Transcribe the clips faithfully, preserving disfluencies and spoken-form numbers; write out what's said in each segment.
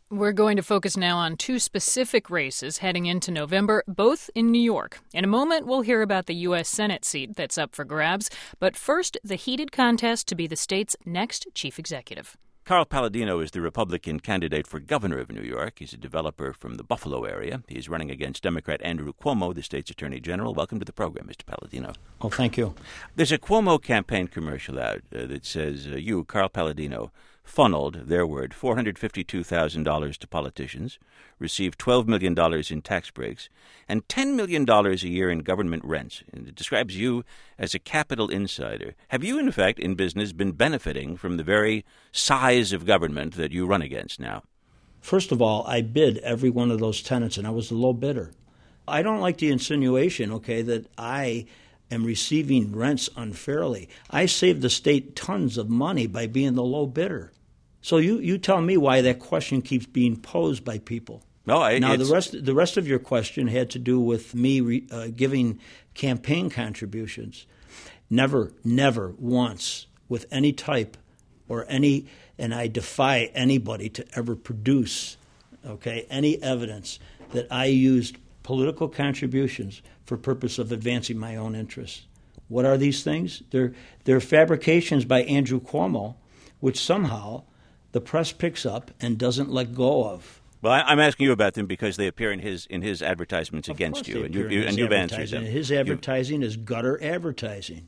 We're going to focus now on two specific races heading into November, both in New York. In a moment, we'll hear about the U S Senate seat that's up for grabs. But first, the heated contest to be the state's next chief executive. Carl Paladino is the Republican candidate for governor of New York. He's a developer from the Buffalo area. He's running against Democrat Andrew Cuomo, the state's attorney general. Welcome to the program, Mister Paladino. Oh, thank you. There's a Cuomo campaign commercial out uh, that says uh, you, Carl Paladino, funneled, their word, four hundred fifty-two thousand dollars to politicians, received twelve million dollars in tax breaks, and ten million dollars a year in government rents. And it describes you as a capital insider. Have you, in fact, in business, been benefiting from the very size of government that you run against now? First of all, I bid every one of those tenants, and I was the low bidder. I don't like the insinuation, okay, that I am receiving rents unfairly. I saved the state tons of money by being the low bidder. So you, you tell me why that question keeps being posed by people. No, I, now it's... the rest the rest of your question had to do with me re, uh, giving campaign contributions. Never, never once with any type or any, and I defy anybody to ever produce, okay, any evidence that I used political contributions for purpose of advancing my own interests. What are these things? They're they're fabrications by Andrew Cuomo, which somehow the press picks up and doesn't let go of. Well, I, I'm asking you about them because they appear in his in his advertisements Of against you, and, you, you, you, and you've answered them. His advertising you, is gutter advertising.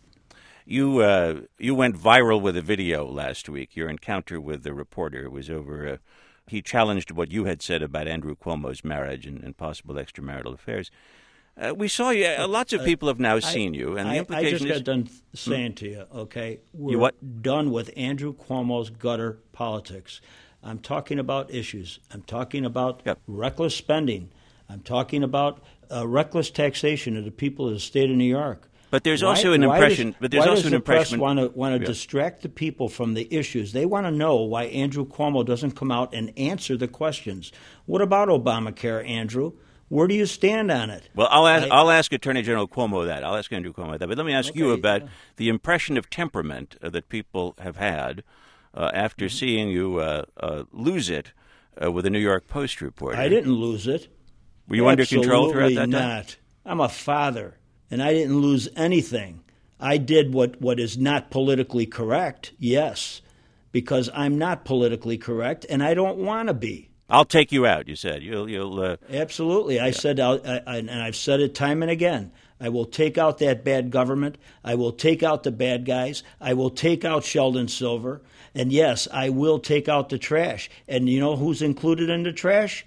You uh, you went viral with a video last week. Your encounter with the reporter was over. Uh, he challenged what you had said about Andrew Cuomo's marriage and, and possible extramarital affairs. Uh, we saw you. Uh, lots of people have now seen I, you, and I, the implication I just is, got done saying hmm? to you, okay, we're you what? done with Andrew Cuomo's gutter politics. I'm talking about issues. I'm talking about yep. reckless spending. I'm talking about uh, reckless taxation of the people of the state of New York. But there's why, also an impression. Does, but there's why also does an the press impression. want to want to yeah. distract the people from the issues? They want to know why Andrew Cuomo doesn't come out and answer the questions. What about Obamacare, Andrew? Where do you stand on it? Well, I'll ask, I, I'll ask Attorney General Cuomo that. I'll ask Andrew Cuomo that. But let me ask okay, you about yeah. the impression of temperament uh, that people have had uh, after mm-hmm. seeing you uh, uh, lose it uh, with a New York Post reporter. I didn't lose it. Were you Absolutely under control throughout that time? not. I'm a father, and I didn't lose anything. I did what, what is not politically correct, yes, because I'm not politically correct, and I don't want to be. I'll take you out, you said. You'll, you'll. Uh, Absolutely. I yeah. said, I'll, I, I, and I've said it time and again, I will take out that bad government. I will take out the bad guys. I will take out Sheldon Silver. And yes, I will take out the trash. And you know who's included in the trash?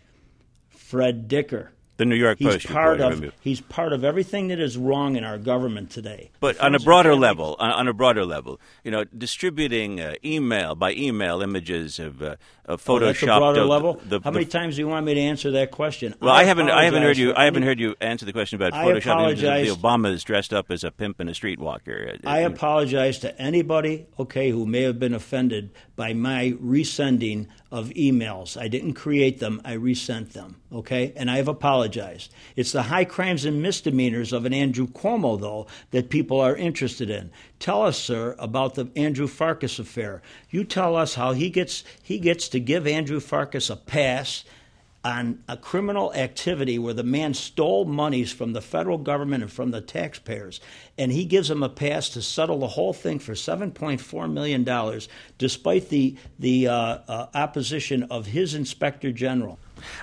Fred Dicker. The New York he's Post part reporter. of he's part of everything that is wrong in our government today. But on a broader level, on, on a broader level, you know, distributing uh, email by email images of, uh, of Photoshopped. Oh, that's a broader uh, level. The, How the, many times do you want me to answer that question? Well, I, I haven't. I haven't heard you. I haven't any, heard you answer the question about I Photoshopped images apologize. of the Obamas dressed up as a pimp and a streetwalker. I apologize to anybody, okay, who may have been offended by my resending of emails. I didn't create them. I resent them, okay? And I have apologized. It's the high crimes and misdemeanors of an Andrew Cuomo, though, that people are interested in. Tell us, sir, about the Andrew Farkas affair. You tell us how he gets he gets to give Andrew Farkas a pass on a criminal activity where the man stole monies from the federal government and from the taxpayers, and he gives him a pass to settle the whole thing for seven point four million dollars, despite the the uh, uh, opposition of his inspector general.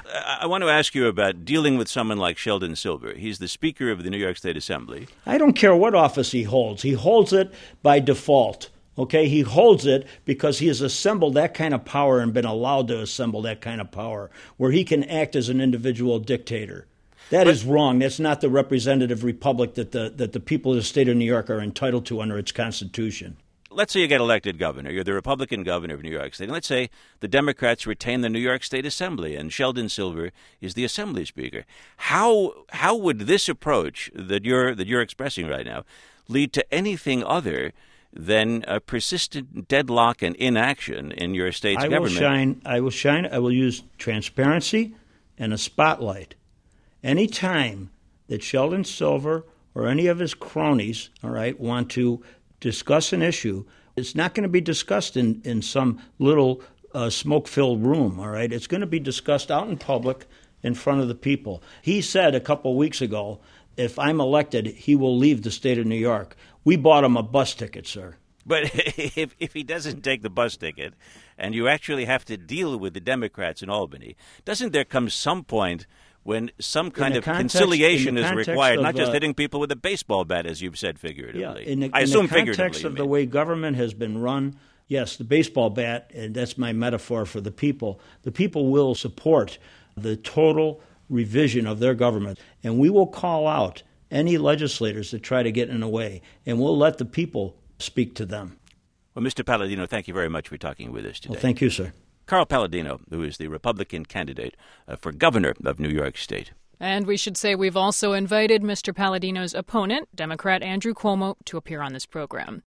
I want to ask you about dealing with someone like Sheldon Silver. He's the Speaker of the New York State Assembly. I don't care what office he holds. He holds it by default. Okay, he holds it because he has assembled that kind of power and been allowed to assemble that kind of power where he can act as an individual dictator. That but, is wrong. That's not the representative republic that the that the people of the state of New York are entitled to under its Constitution. Let's say you get elected governor. You're the Republican governor of New York State. And let's say the Democrats retain the New York State Assembly and Sheldon Silver is the Assembly Speaker. How how would this approach that you're that you're expressing right now lead to anything other than a persistent deadlock and inaction in your state's I government? Will shine, I will shine. I will use transparency and a spotlight. Any time that Sheldon Silver or any of his cronies, all right, want to discuss an issue, it's not going to be discussed in, in some little a smoke-filled room, all right? It's going to be discussed out in public in front of the people. He said a couple of weeks ago, if I'm elected, he will leave the state of New York. We bought him a bus ticket, sir. But if if he doesn't take the bus ticket and you actually have to deal with the Democrats in Albany, doesn't there come some point when some kind of context, conciliation is required, of, not just uh, hitting people with a baseball bat, as you've said figuratively? Yeah, in the, I in assume the context figuratively, of the way government has been run, yes, the baseball bat, and that's my metaphor for the people, the people will support the total revision of their government, and we will call out any legislators that try to get in the way, and we'll let the people speak to them. Well, Mister Palladino, thank you very much for talking with us today. Well, thank you, sir. Carl Palladino, who is the Republican candidate uh, for governor of New York State. And we should say we've also invited Mister Palladino's opponent, Democrat Andrew Cuomo, to appear on this program.